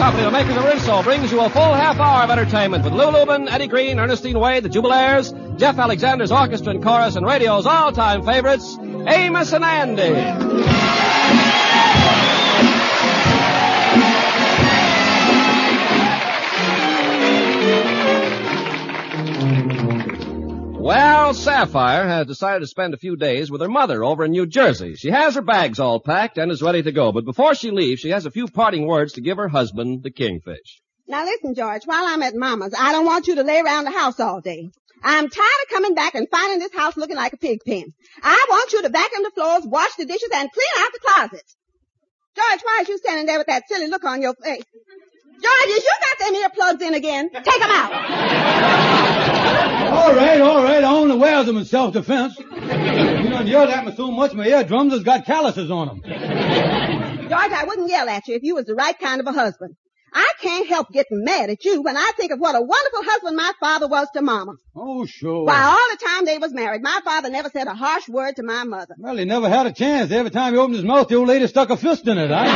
Company, the makers of Rinso, brings you a full half hour of entertainment with Lou Lubin, Eddie Green, Ernestine Wade, the Jubilaires, Jeff Alexander's orchestra and chorus, and radio's all-time favorites, Amos and Andy. Well, Sapphire has decided to spend a few days with her mother over in New Jersey. She has her bags all packed and is ready to go. But before she leaves, she has a few parting words to give her husband, the Kingfish. Now listen, George, while I'm at Mama's, I don't want you to lay around the house all day. I'm tired of coming back and finding this house looking like a pig pen. I want you to vacuum the floors, wash the dishes, and clean out the closets. George, why is you standing there with that silly look on your face? George, is you got them earplugs in again? Take them out. All right. I only wear them in self-defense. You done yelled at me so much, my eardrums has got calluses on them. George, I wouldn't yell at you if you was the right kind of a husband. I can't help getting mad at you when I think of what a wonderful husband my father was to Mama. Oh, sure. Why, all the time they was married, my father never said a harsh word to my mother. Well, he never had a chance. Every time he opened his mouth, the old lady stuck a fist in it. I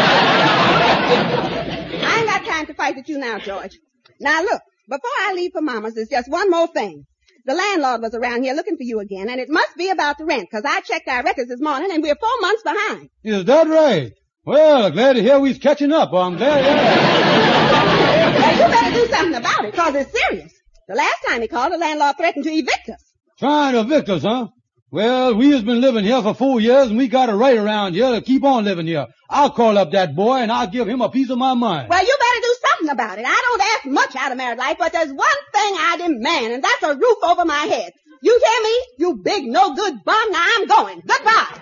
ain't got time to fight with you now, George. Now, look, before I leave for Mama's, there's just one more thing. The landlord was around here looking for you again, and it must be about the rent, because I checked our records this morning, and we're 4 months behind. Is that right? Well, glad to hear we's catching up. I'm glad. Well, you better do something about it, because it's serious. The last time he called, the landlord threatened to evict us. Trying to evict us, huh? Well, we has been living here for 4 years, and we got a right around here to keep on living here. I'll call up that boy, and I'll give him a piece of my mind. Well, you better do something about it. I don't ask much out of married life, but there's one thing I demand, and that's a roof over my head. You hear me? You big no-good bum. Now I'm going. Goodbye.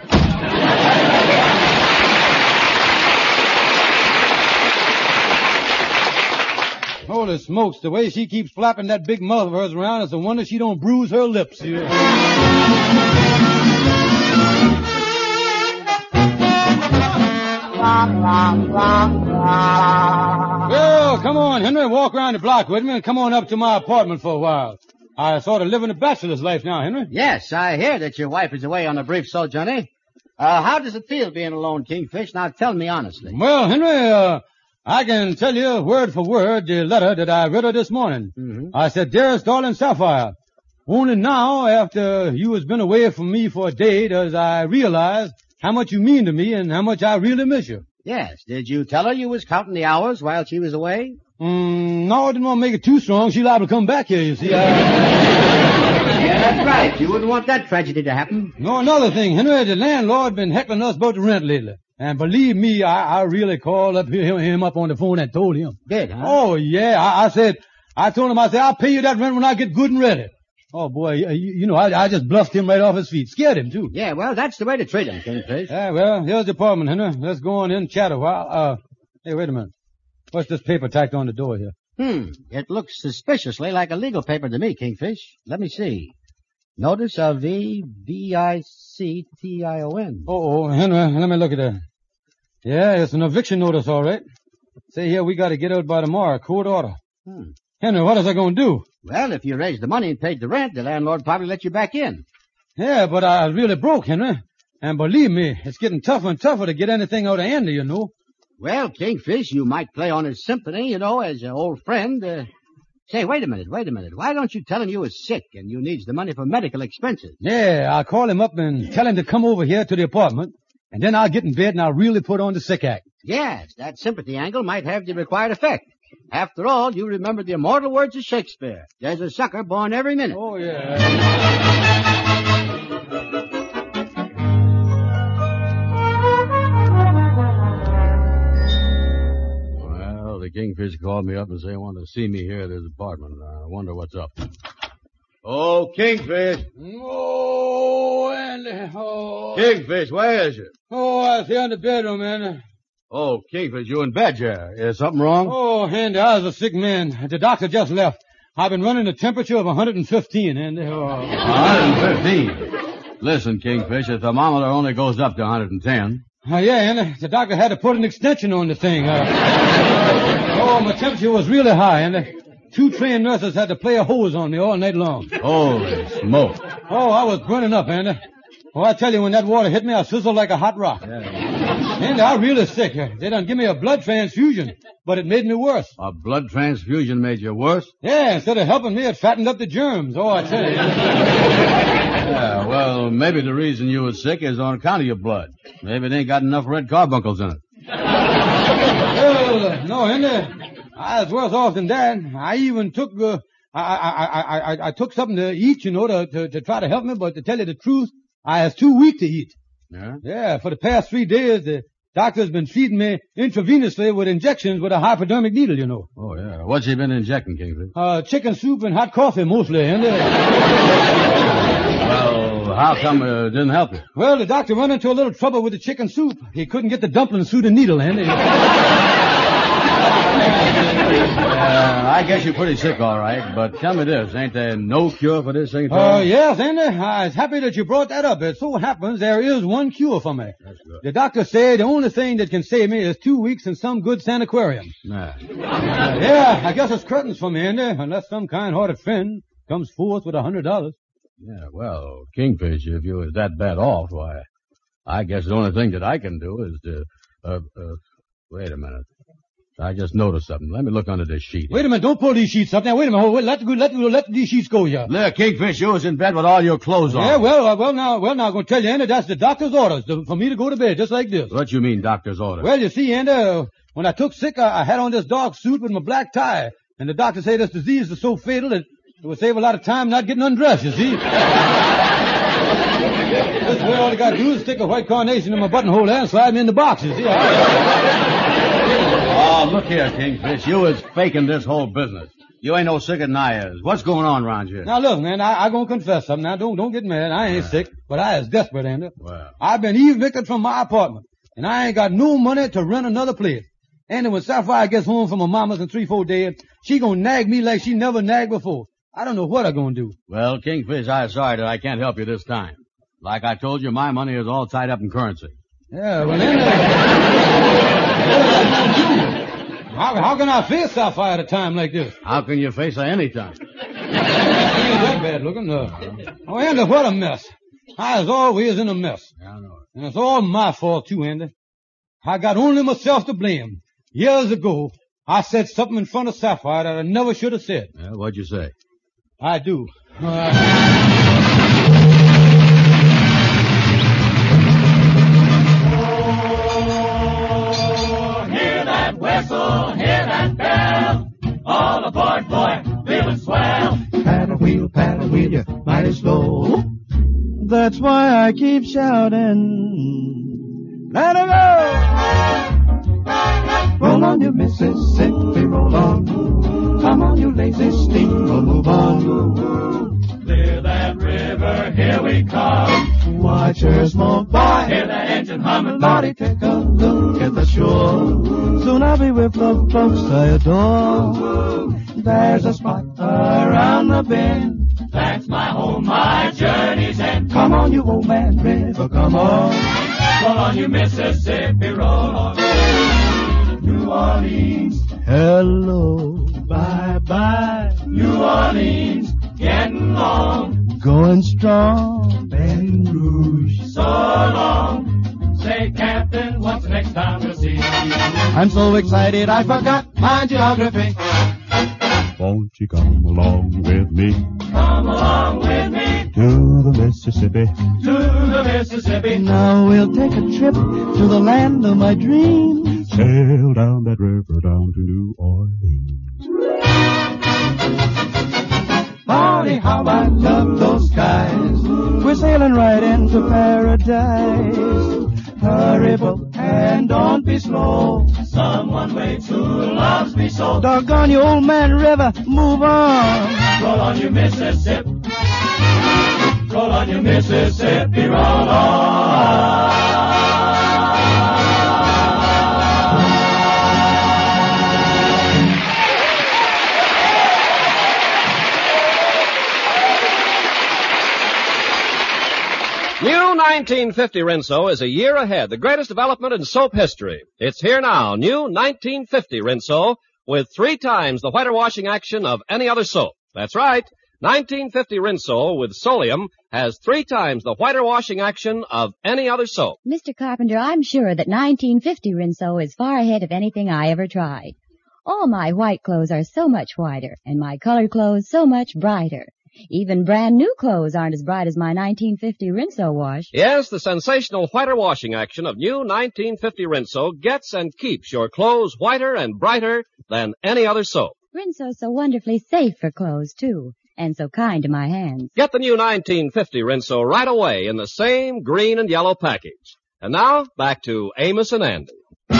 Holy smokes, the way she keeps flapping that big mouth of hers around, it's a wonder she don't bruise her lips. Well, come on, Henry, walk around the block with me and come on up to my apartment for a while. I sort of living a bachelor's life now, Henry. Yes, I hear that your wife is away on a brief sojourn. How does it feel being alone, Kingfish? Now tell me honestly. Well, Henry, I can tell you word for word the letter that I read her this morning. Mm-hmm. I said, Dearest darling Sapphire, only now, after you has been away from me for a day, does I realize how much you mean to me and how much I really miss you. Yes. Did you tell her you was counting the hours while she was away? No, I didn't want to make it too strong. She's liable to come back here, you see. Yeah, that's right. You wouldn't want that tragedy to happen. No, another thing, Henry, the landlord been heckling us about the rent lately. And believe me, I really called up him up on the phone and told him. Did, huh? Oh, yeah. I told him, I'll pay you that rent when I get good and ready. Oh, boy, I just bluffed him right off his feet. Scared him, too. Yeah, well, that's the way to treat him, Kingfish. Yeah, well, here's the apartment, Henry. Let's go on in and chat a while. Hey, wait a minute. What's this paper tacked on the door here? It looks suspiciously like a legal paper to me, Kingfish. Let me see. Notice of E-V-I-C-T-I-O-N. Oh, Henry, let me look at that. Yeah, it's an eviction notice, all right. Say here, we got to get out by tomorrow. Court order. Henry, what is I going to do? Well, if you raised the money and paid the rent, the landlord probably let you back in. Yeah, but I really broke, Henry. And believe me, it's getting tougher and tougher to get anything out of Andy, you know. Well, Kingfish, you might play on his symphony, as an old friend. Say, wait a minute. Why don't you tell him you was sick and you needs the money for medical expenses? Yeah, I'll call him up and tell him to come over here to the apartment, and then I'll get in bed and I'll really put on the sick act. Yes, that sympathy angle might have the required effect. After all, you remember the immortal words of Shakespeare. There's a sucker born every minute. Oh, yeah. Well, the Kingfish called me up and said he wanted to see me here at his apartment. I wonder what's up. Oh, Kingfish. Oh, Andy. Oh. Kingfish, where is you? Oh, I was here in the bedroom, Andy. Oh, Kingfish, you in bed, yeah. Is something wrong? Oh, Andy, I was a sick man. The doctor just left. I've been running a temperature of 115, Andy. Oh. 115. Listen, Kingfish, the thermometer only goes up to 110. Yeah, Andy. The doctor had to put an extension on the thing. My temperature was really high, Andy. 2 trained nurses had to play a hose on me all night long. Holy smoke. Oh, I was burning up, Andy. Oh, I tell you, when that water hit me, I sizzled like a hot rock. Yeah. And I'm really sick. They done give me a blood transfusion, but it made me worse. A blood transfusion made you worse? Yeah, instead of helping me, it fattened up the germs. Oh, I tell you. Yeah, well, maybe the reason you were sick is on account of your blood. Maybe it ain't got enough red carbuncles in it. Well, no, Henry. I was worse off than that. I even took, I took something to eat, to try to help me, but to tell you the truth, I was too weak to eat. Yeah? Yeah, for the past 3 days, the doctor's been feeding me intravenously with injections with a hypodermic needle, Oh, yeah. What's he been injecting, Kingfish? Chicken soup and hot coffee mostly, Henry. Well, how come it didn't help you? Well, the doctor run into a little trouble with the chicken soup. He couldn't get the dumplings through the needle, Henry. I guess you're pretty sick, all right, but tell me this, ain't there no cure for this thing at all? Oh, yes, Andy. I was happy that you brought that up. It so happens there is one cure for me. That's good. The doctor said the only thing that can save me is 2 weeks in some good sanatorium. Nah. Yeah, I guess it's curtains for me, Andy, unless some kind-hearted friend comes forth with $100. Yeah, well, Kingfish, if you was that bad off, why, I guess the only thing that I can do is to, wait a minute. I just noticed something. Let me look under this sheet. Wait a minute, don't pull these sheets up now. Wait a minute. Let these sheets go here. Look, Kingfish, you was in bed with all your clothes on. Yeah, well, now, I'm going to tell you, Andy, that's the doctor's orders for me to go to bed just like this. What you mean, doctor's order? Well, you see, Andy, when I took sick, I had on this dark suit with my black tie, and the doctor said this disease is so fatal that it would save a lot of time not getting undressed, you see. This way, all you got to do is stick a white carnation in my buttonhole there and slide me in the box, you see. Oh, look here, Kingfish. You was faking this whole business. You ain't no sicker than I is. What's going on around here? Now, look, man, I gonna confess something. Now, don't get mad. I ain't sick, but I is desperate, Andy. Well. I've been evicted from my apartment, and I ain't got no money to rent another place. Andy, when Sapphire gets home from her mama's in 3-4 days, she gonna nag me like she never nagged before. I don't know what I'm gonna do. Well, Kingfish, I'm sorry that I can't help you this time. Like I told you, my money is all tied up in currency. Yeah, well, Andy, how can I face Sapphire at a time like this? How can you face her any time? She ain't that bad looking, no. Oh, Andy, what a mess. I was always in a mess. Yeah, I know. And it's all my fault, too, Andy. I got only myself to blame. Years ago, I said something in front of Sapphire that I never should have said. Yeah, what'd you say? I do. Hear that whistle, hear that bell. All aboard, boy, feeling swell. Paddle wheel, you mighty slow. That's why I keep shouting. Let her go! Roll on, you Mississippi, roll on. Come on, you lazy steamboat, move on. Clear that river, here we come. Watch her smoke by. Hear the engine humming. Body, take a look at the shore. Soon I'll be with the folks I adore. There's a spot around the bend. That's my home, my journey's end. Come on, you old man river, come on. Roll on, you Mississippi, roll on. New Orleans, Hello, bye-bye. New Orleans, getting long. Going strong, Baton Rouge. So long. Say, Captain, what's the next time we'll see? I'm so excited I forgot my geography. Won't you come along with me Come along with me to the Mississippi? to the Mississippi. Now we'll take a trip to the land of my dreams. Sail down that river down to New Orleans. Lordy, how I love those skies. We're sailing right into paradise. Hurry, boat, and don't be slow. Someone waits who loves me so. Doggone you, old man river, move on. Roll on, you Mississippi. Roll on, you Mississippi, roll on. New 1950 Rinso is a year ahead, the greatest development in soap history. It's here now, new 1950 Rinso, with 3 times the whiter washing action of any other soap. That's right. 1950 Rinso with Solium has 3 times the whiter washing action of any other soap. Mr. Carpenter, I'm sure that 1950 Rinso is far ahead of anything I ever tried. All my white clothes are so much whiter, and my colored clothes so much brighter. Even brand new clothes aren't as bright as my 1950 Rinso wash. Yes, the sensational whiter washing action of new 1950 Rinso gets and keeps your clothes whiter and brighter than any other soap. Rinso's so wonderfully safe for clothes, too, and so kind to my hands. Get the new 1950 Rinso right away in the same green and yellow package. And now, back to Amos and Andy.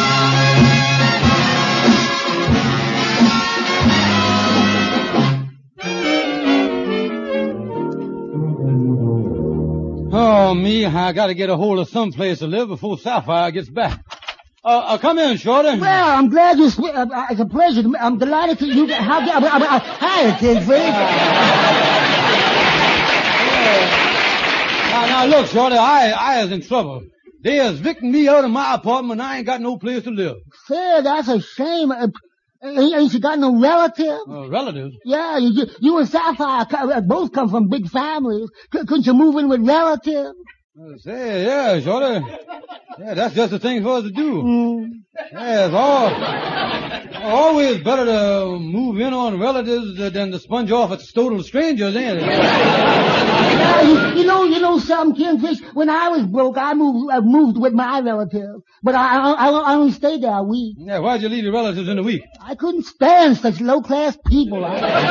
Oh, me, I gotta get a hold of some place to live before Sapphire gets back. Come in, Shorty. Well, I'm glad you... it's a pleasure. I'm delighted to you... Hi, Kingfish. Now, look, Shorty, I is in trouble. They is evicting me out of my apartment and I ain't got no place to live. Say, that's a shame. Ain't you got no relatives? Relatives? Yeah, you and Sapphire both come from big families. Couldn't you move in with relatives? Say, yeah, Shorty. Yeah, that's just the thing for us to do. Yeah, it's always better to move in on relatives than to sponge off at total strangers, ain't it? Yeah, you know something, Kingfish? When I was broke, I moved with my relatives. But I only stayed there a week. Yeah, why'd you leave your relatives in a week? I couldn't stand such low-class people.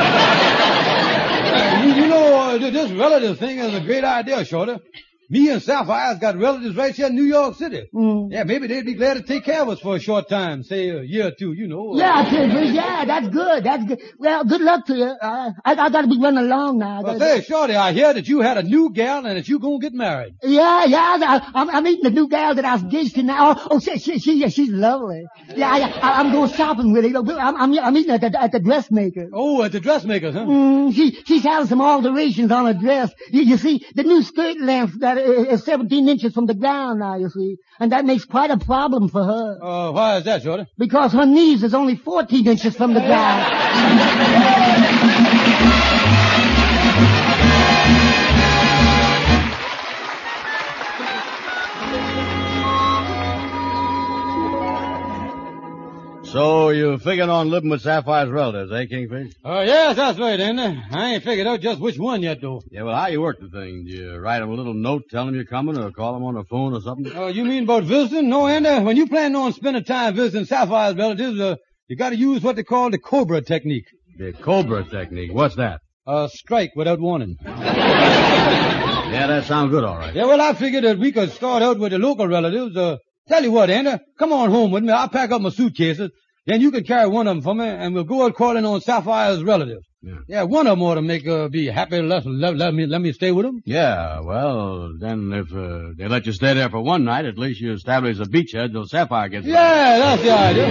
This relative thing is a great idea, Shorty. Me and Sapphire's got relatives right here in New York City. Yeah, maybe they'd be glad to take care of us for a short time, say a year or two, you know. Yeah, Kingfish, yeah, that's good. Well, good luck to you. I gotta be running along now. Well, say, Shorty, I hear that you had a new gal and that you gonna get married. Yeah, I'm meeting the new gal that I was engaged to now. Oh, she's lovely. Yeah, I'm going shopping with her. I'm meeting at the dressmaker. Oh, at the dressmaker's, huh? She's having some alterations on her dress. You see, the new skirt length that is 17 inches from the ground now, you see. And that makes quite a problem for her. Why is that, Shorty? Because her knees is only 14 inches from the ground. So you figured on living with Sapphire's relatives, eh, Kingfish? Yes, that's right, Andy. I ain't figured out just which one yet, though. Yeah, well, how you work the thing? Do you write them a little note telling them you're coming or call them on the phone or something? You mean about visiting? No, Andy. When you plan on spending time visiting Sapphire's relatives, you gotta use what they call the Cobra technique. The Cobra technique? What's that? Strike without warning. Yeah, that sounds good, all right. Yeah, well, I figured that we could start out with the local relatives. Tell you what, Andy, come on home with me. I'll pack up my suitcases. Then you can carry one of them for me, and we'll go out calling on Sapphire's relatives. Yeah, one of them ought to be happy. Let me stay with them. Yeah, well, then if they let you stay there for one night, at least you establish a beachhead till Sapphire gets back. Yeah, that's the idea.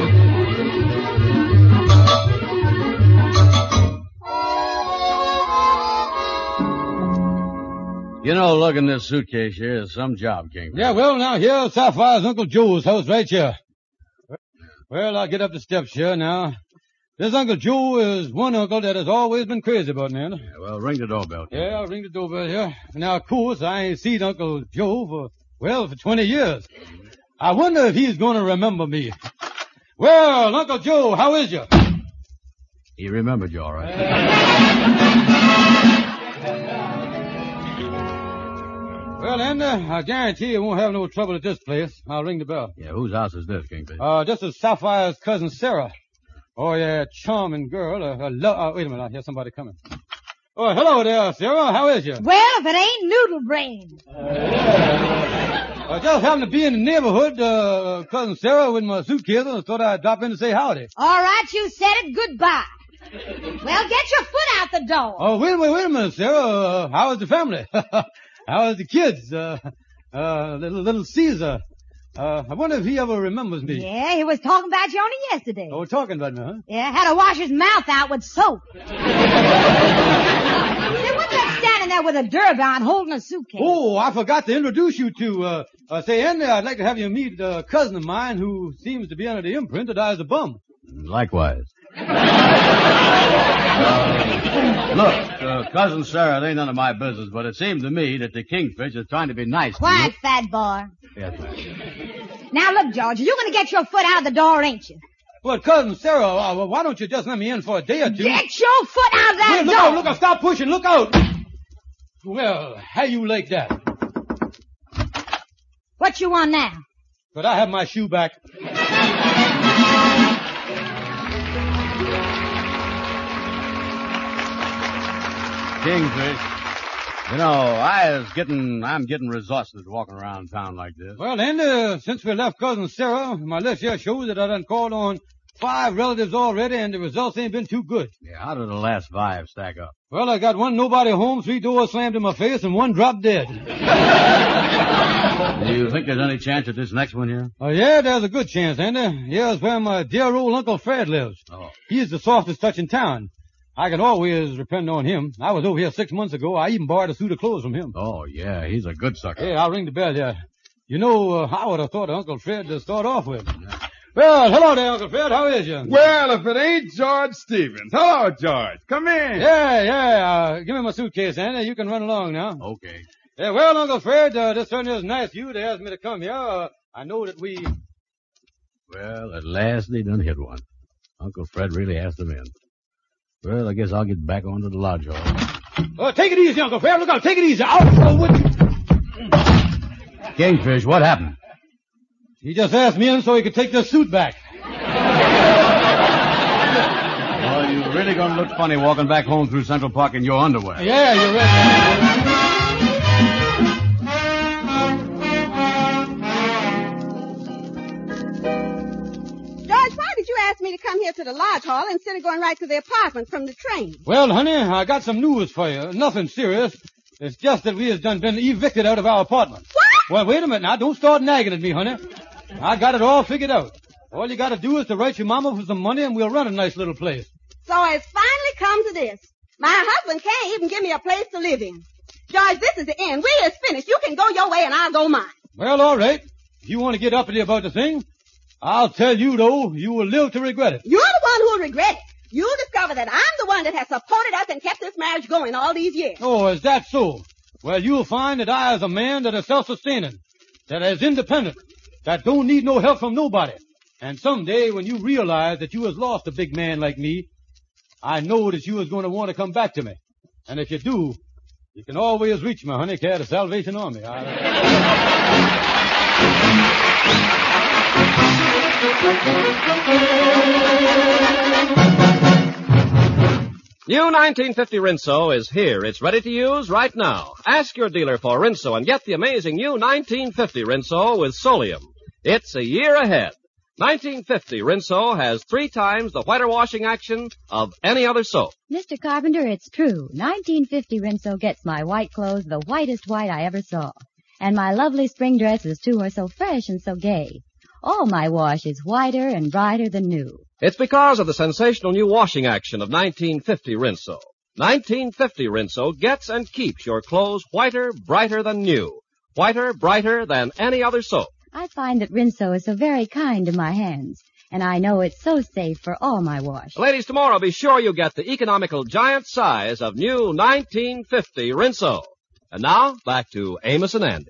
You know, look in this suitcase here is some job, King. Yeah, well, now, here's Sapphire's Uncle Joe's house right here. Well, I'll get up the steps here now. This Uncle Joe is one uncle that has always been crazy about me. Yeah, well, ring the doorbell. Yeah, I'll ring the doorbell here. Now, of course, I ain't seen Uncle Joe for 20 years. I wonder if he's going to remember me. Well, Uncle Joe, how is you? He remembered you, all right. Well, Andy, I guarantee you won't have no trouble at this place. I'll ring the bell. Yeah, whose house is this, Kingfish? This is Sapphire's cousin Sarah. Oh, yeah, charming girl. Wait a minute, I hear somebody coming. Oh, hello there, Sarah. How is you? Well, if it ain't Noodle Brain. I just happened to be in the neighborhood, cousin Sarah, with my suitcase, and I thought I'd drop in to say howdy. All right, you said it. Goodbye. Well, get your foot out the door. Oh, wait a minute, Sarah. How is the family? How is the kids? Little Caesar. I wonder if he ever remembers me. Yeah, he was talking about you only yesterday. Oh, talking about me, huh? Yeah, had to wash his mouth out with soap. Say, what's that standing there with a derby holding a suitcase? Oh, I forgot to introduce you to, say, Andy, I'd like to have you meet a cousin of mine who seems to be under the imprint that I was a bum. Likewise. Look, Cousin Sarah, it ain't none of my business, but it seemed to me that the Kingfish is trying to be nice to Quiet, you. fat boy. Yes, ma'am. Now look, George, you're going to get your foot out of the door, ain't you? Well, Cousin Sarah, why don't you just let me in for a day or two? Get your foot out of that Look door. out, look out, stop pushing, look out. Well, how you like that? What you want now? Could I have my shoe back? Kingfish. You know, I'm getting resources walking around town like this. Well, then, since we left Cousin Sarah, my list here shows that I done called on 5 relatives already, and the results ain't been too good. Yeah, how did the last 5 stack up? Well, I got 1 nobody home, 3 doors slammed in my face, and 1 dropped dead. Do you think there's any chance at this next one here? Oh, yeah, there's a good chance, ain't there? Here's where my dear old Uncle Fred lives. Oh. He's the softest touch in town. I can always depend on him. I was over here 6 months ago. I even borrowed a suit of clothes from him. Oh, yeah, he's a good sucker. Hey, I'll ring the bell, yeah. You know, I would have thought Uncle Fred to start off with. Well, hello there, Uncle Fred. How is you? Well, if it ain't George Stevens. Hello, George. Come in. Yeah. Give me my suitcase, Andy. You can run along now. Okay. Yeah, well, Uncle Fred, this certainly is nice of you to ask me to come here. I know that we... Well, at last they done hit one. Uncle Fred really asked them in. Well, I guess I'll get back onto the lodge hall. Take it easy, Uncle Fred. Look out. Take it easy. Out with you. Kingfish, what happened? He just asked me in so he could take this suit back. Well, you're really going to look funny walking back home through Central Park in your underwear. Yeah, you're right. Asked me to come here to the lodge hall instead of going right to the apartment from the train. Well, honey, I got some news for you. Nothing serious. It's just that we has been evicted out of our apartment. What? Well, wait a minute now. Don't start nagging at me, honey. I got it all figured out. All you got to do is to write your mama for some money and we'll run a nice little place. So it's finally come to this. My husband can't even give me a place to live in. George, this is the end. We is finished. You can go your way and I'll go mine. Well, all right. If you want to get uppity about the thing, I'll tell you, though, you will live to regret it. You're the one who'll regret it. You'll discover that I'm the one that has supported us and kept this marriage going all these years. Oh, is that so? Well, you'll find that I is a man that is self-sustaining, that is independent, that don't need no help from nobody. And someday, when you realize that you has lost a big man like me, I know that you is going to want to come back to me. And if you do, you can always reach me, honey, care the Salvation Army. New 1950 Rinso is here. It's ready to use right now. Ask your dealer for Rinso and get the amazing new 1950 Rinso with Solium. It's a year ahead. 1950 Rinso has 3 times the whiter washing action of any other soap. Mr. Carpenter, it's true. 1950 Rinso gets my white clothes the whitest white I ever saw. And my lovely spring dresses, too, are so fresh and so gay. All my wash is whiter and brighter than new. It's because of the sensational new washing action of 1950 Rinso. 1950 Rinso gets and keeps your clothes whiter, brighter than new. Whiter, brighter than any other soap. I find that Rinso is so very kind to my hands. And I know it's so safe for all my wash. Ladies, tomorrow be sure you get the economical giant size of new 1950 Rinso. And now, back to Amos and Andy.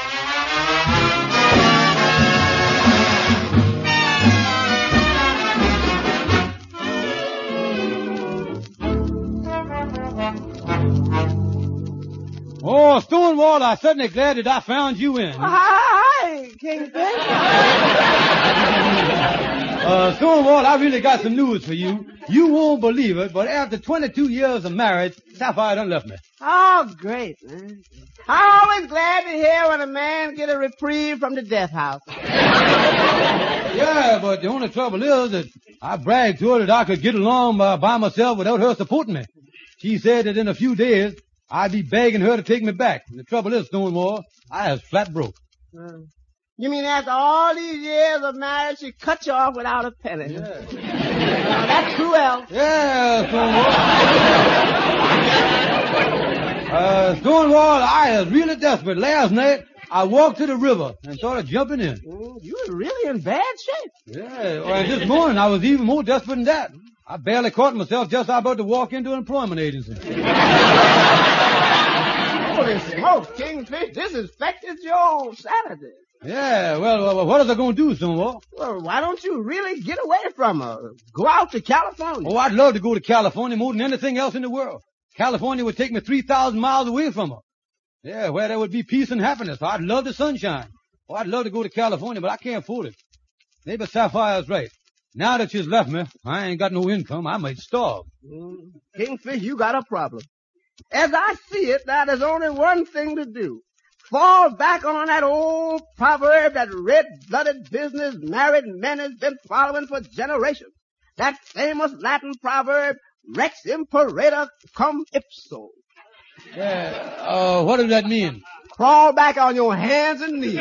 Oh, Stonewall, I'm certainly glad that I found you in. Hi, Kingfish. Stonewall, I really got some news for you. You won't believe it, but after 22 years of marriage, Sapphire done left me. Oh, great, man. I'm always glad to hear when a man get a reprieve from the death house. Yeah, but the only trouble is that I bragged to her that I could get along by myself without her supporting me. She said that in a few days, I'd be begging her to take me back. And the trouble is, Stonewall, I was flat broke. You mean after all these years of marriage, she cut you off without a penny? Yeah. That's cruel. Yeah, Stonewall. Stonewall, I was really desperate. Last night, I walked to the river and started jumping in. You were really in bad shape. Yeah, and this morning I was even more desperate than that. I barely caught myself just about to walk into an employment agency. Holy smoke, Kingfish, this affected your Saturday. Yeah, well, what is I going to do, Stonewall? Well, why don't you really get away from her? Go out to California. Oh, I'd love to go to California more than anything else in the world. California would take me 3,000 miles away from her. Yeah, where there would be peace and happiness. I'd love the sunshine. Oh, I'd love to go to California, but I can't afford it. Maybe Sapphire's right. Now that she's left me, I ain't got no income. I might starve. Kingfish, you got a problem. As I see it, now there's only one thing to do. Fall back on that old proverb that red-blooded business married men has been following for generations. That famous Latin proverb, Rex imperator cum ipso. Yeah, what does that mean? Crawl back on your hands and knees.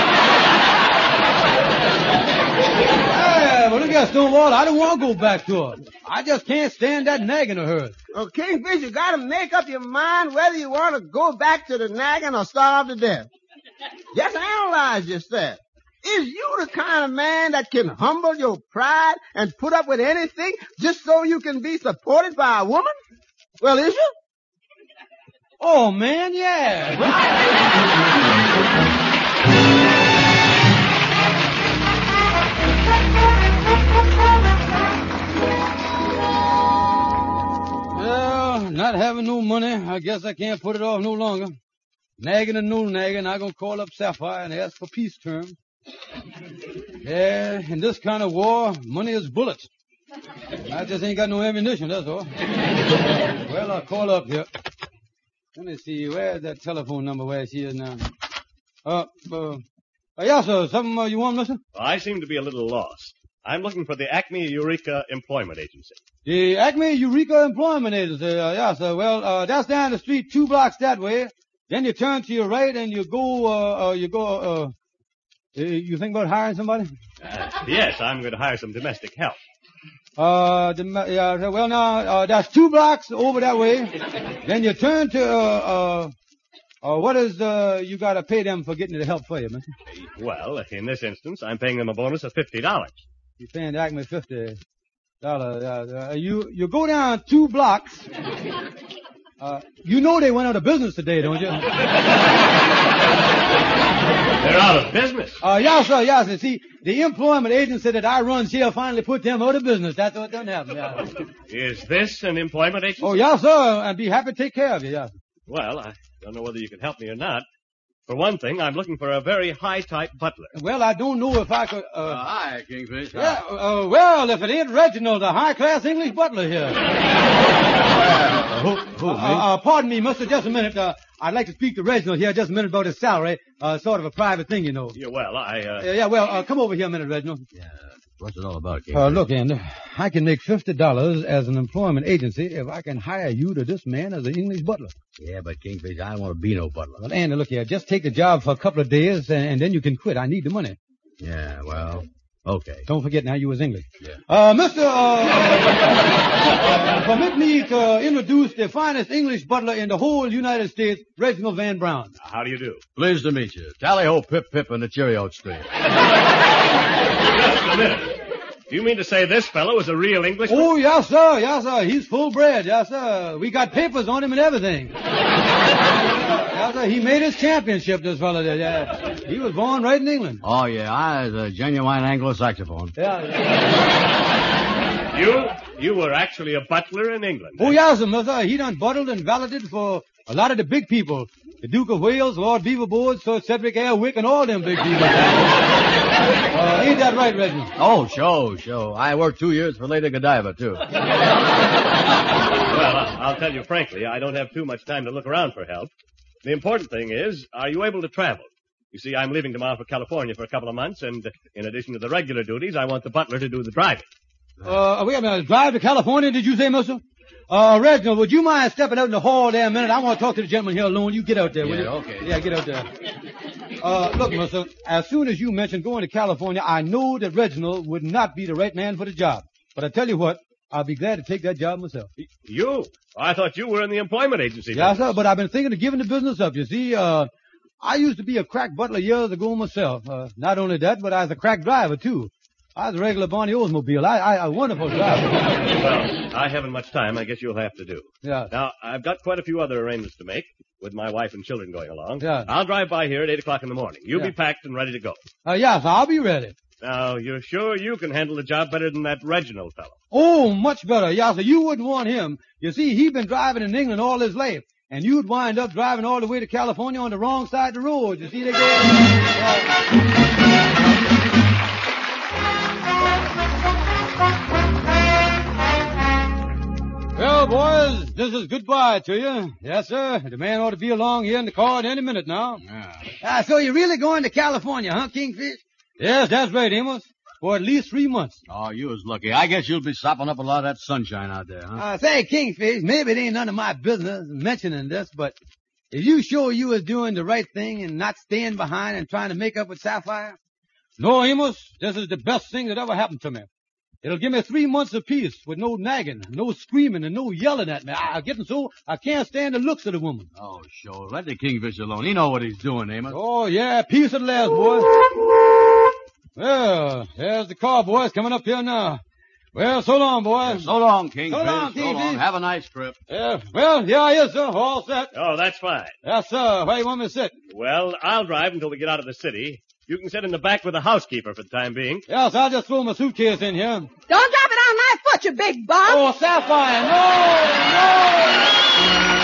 Yeah, but look at Stonewall. I don't want to go back to her. I just can't stand that nagging of hers. Well, Kingfish, you gotta make up your mind whether you want to go back to the nagging or starve to death. Just analyze yourself. Is you the kind of man that can humble your pride and put up with anything just so you can be supported by a woman? Well, is you? Oh, man, yeah. Well, not having no money, I guess I can't put it off no longer. Nagging and no nagging, I'm going to call up Sapphire and ask for peace terms. Yeah, in this kind of war, money is bullets. I just ain't got no ammunition, that's all. Well, I'll call up here. Let me see, where's that telephone number where she is now? Yeah, sir, something you want, mister? I seem to be a little lost. I'm looking for the Acme Eureka Employment Agency. The Acme Eureka Employment Agency, yeah, sir. Well, that's down the street 2 blocks that way. Then you turn to your right and you think about hiring somebody? Yes, I'm going to hire some domestic help. Yeah, well now, that's 2 blocks over that way. Then you turn to, what is, you gotta pay them for getting the help for you, mister? Well, in this instance, I'm paying them a bonus of $50. You're paying Acme $50. You go down 2 blocks. You know they went out of business today, don't you? They're out of business. Yes, sir. See, the employment agency that I run here finally put them out of business. That's what done happened. Yeah. Is this an employment agency? Oh, yes, sir. I'd be happy to take care of you, yes. Well, I don't know whether you can help me or not. For one thing, I'm looking for a very high-type butler. Well, I don't know if I could, Hi, Kingfish. Yeah, well, if it ain't Reginald, the high-class English butler here. Who, me? Pardon me, mister, just a minute. I'd like to speak to Reginald here just a minute about his salary. Sort of a private thing, you know. Yeah, well, come over here a minute, Reginald. Yeah. What's it all about, Kingfish? Look, Andy, I can make $50 as an employment agency if I can hire you to this man as an English butler. Yeah, but Kingfish, I don't want to be no butler. Well, Andy, look here, just take the job for a couple of days and then you can quit. I need the money. Yeah, well, okay. Don't forget now you was English. Yeah. Permit me to introduce the finest English butler in the whole United States, Reginald Van Brown. How do you do? Pleased to meet you. Tally-ho, pip-pip, and the Cheerio stream. Just a minute. Do you mean to say this fellow is a real Englishman? Oh, yes, sir. Yes, sir. He's full bred. Yes, sir. We got papers on him and everything. Yes, sir. He made his championship, this fellow did. Yeah. He was born right in England. Oh, yeah. I was a genuine Anglo-saxophone. Yeah. You were actually a butler in England. Oh, yes, sir. He done buttled and valeted for a lot of the big people. The Duke of Wales, Lord Beaverbord, Sir Cedric Airwick, and all them big people. Ain't that right, Reginald? Oh, sure. I worked 2 years for Lady Godiva, too. Well, I'll tell you frankly, I don't have too much time to look around for help. The important thing is, are you able to travel? You see, I'm leaving tomorrow for California for a couple of months, and in addition to the regular duties, I want the butler to do the driving. Wait a minute. Drive to California, did you say, mister? Reginald, would you mind stepping out in the hall there a minute? I want to talk to the gentleman here alone. You get out there, will you? Okay. Yeah, get out there. Look, mister, as soon as you mentioned going to California, I know that Reginald would not be the right man for the job. But I tell you what, I'll be glad to take that job myself. You? I thought you were in the employment agency. Yes, sir, but I've been thinking of giving the business up. You see, I used to be a crack butler years ago myself. Not only that, but I was a crack driver, too. I was a regular Barney Oldsmobile. I wonderful driver. Well, I haven't much time. I guess you'll have to do. Yeah. Now, I've got quite a few other arrangements to make, with my wife and children going along. Yeah. I'll drive by here at 8 o'clock in the morning. You'll be packed and ready to go. Yes, I'll be ready. Now, you're sure you can handle the job better than that Reginald fellow? Oh, much better. Yeah, so you wouldn't want him. You see, he's been driving in England all his life. And you'd wind up driving all the way to California on the wrong side of the road. You see, they go... Well, boys, this is goodbye to you. Yes, sir. The man ought to be along here in the car at any minute now. Yeah. So you're really going to California, huh, Kingfish? Yes, that's right, Amos. For at least 3 months. Oh, you was lucky. I guess you'll be sopping up a lot of that sunshine out there, huh? Say, Kingfish, maybe it ain't none of my business mentioning this, but is you sure you was doing the right thing and not staying behind and trying to make up with Sapphire? No, Amos, this is the best thing that ever happened to me. It'll give me 3 months of peace with no nagging, no screaming, and no yelling at me. I'm getting so I can't stand the looks of the woman. Oh, sure. Let the Kingfish alone. He know what he's doing, Amos. Oh, yeah, peace at last, boys. Well, there's the car, boys, coming up here now. Well, so long, boys. So long, Kingfish. So long, Kingfish. Have a nice trip. Yeah, well, here I is, sir. All set. Oh, that's fine. Yes, sir. Where you want me to sit? Well, I'll drive until we get out of the city. You can sit in the back with the housekeeper for the time being. Yes, I'll just throw my suitcase in here. Don't drop it on my foot, you big bum. Oh, Sapphire, no!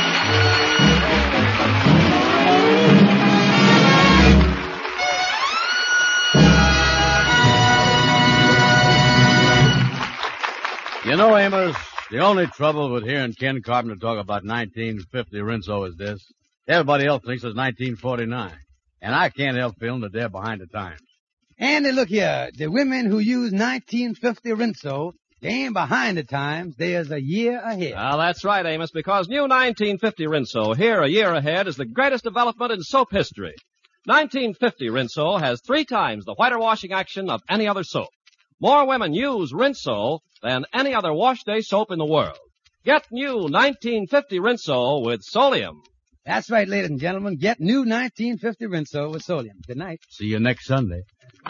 You know, Amos, the only trouble with hearing Ken Carpenter talk about 1950 Rinso is this. Everybody else thinks it's 1949. And I can't help feeling that they're behind the times. Andy, look here. The women who use 1950 Rinso, they ain't behind the times. There's a year ahead. Well, that's right, Amos, because new 1950 Rinso, here a year ahead, is the greatest development in soap history. 1950 Rinso has 3 times the whiter washing action of any other soap. More women use Rinso than any other wash day soap in the world. Get new 1950 Rinso with Solium. That's right, ladies and gentlemen. Get new 1950 Rinso with Solium. Good night. See you next Sunday.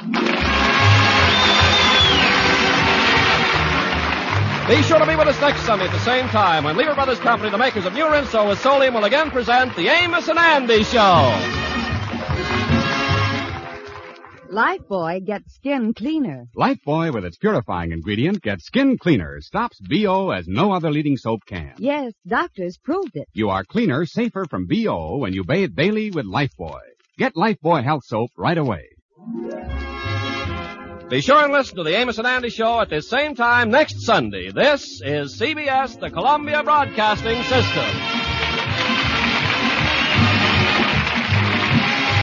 Be sure to be with us next Sunday at the same time when Lever Brothers Company, the makers of new Rinso with Solium, will again present the Amos and Andy Show. Lifebuoy gets skin cleaner. Lifebuoy, with its purifying ingredient, gets skin cleaner, stops BO as no other leading soap can. Yes, doctors proved it. You are cleaner, safer from BO when you bathe daily with Lifebuoy. Get Lifebuoy Health Soap right away. Be sure and listen to the Amos and Andy Show at this same time next Sunday. This is CBS, the Columbia Broadcasting System.